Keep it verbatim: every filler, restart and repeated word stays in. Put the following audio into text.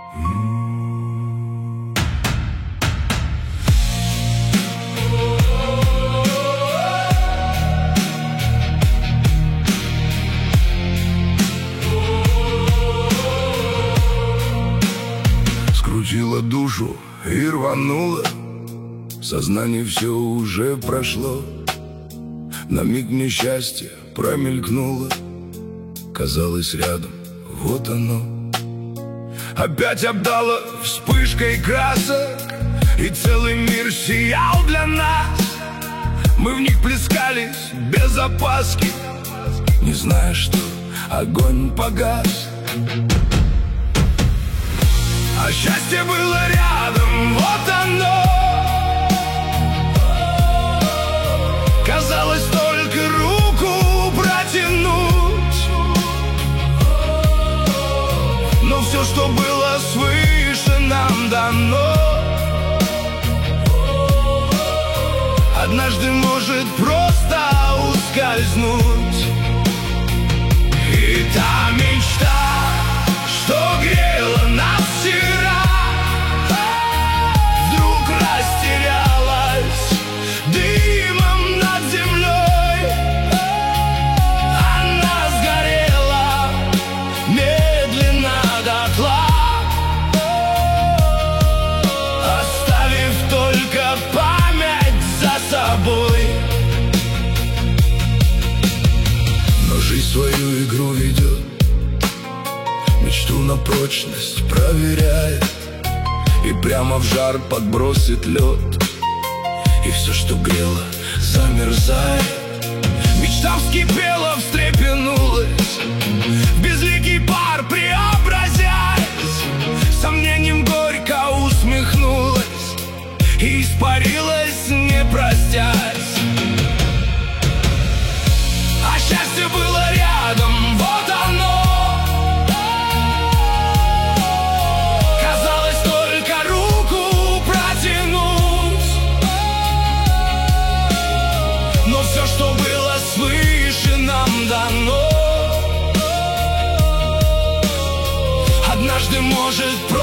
Скрутила душу и рванула, в сознании все уже прошло. На миг несчастье промелькнуло, казалось рядом, вот оно. Опять обдало вспышкой красок, и целый мир сиял для нас. Мы в них плескались без опаски, не зная, что огонь погас. А счастье было рядом, вот оно. Казалось, только руку протянуть, но все, что было свыше, нам дано. Однажды может просто ускользнуть. И та мечта, что грела нас вчера, вдруг растерялась дымом над землей. Она сгорела медленно дотла, оставив только память за собой. Но жизнь свою игру ведет, мечту на прочность проверяет, и прямо в жар подбросит лед, и все, что грело, замерзает. Мечта вскипела, встрепенулась, в безликий пар преобразясь, сомнением горько усмехнулась и испарилась, не простясь. А счастье было рядом, вот оно. Все, что было свыше, нам дано. Однажды может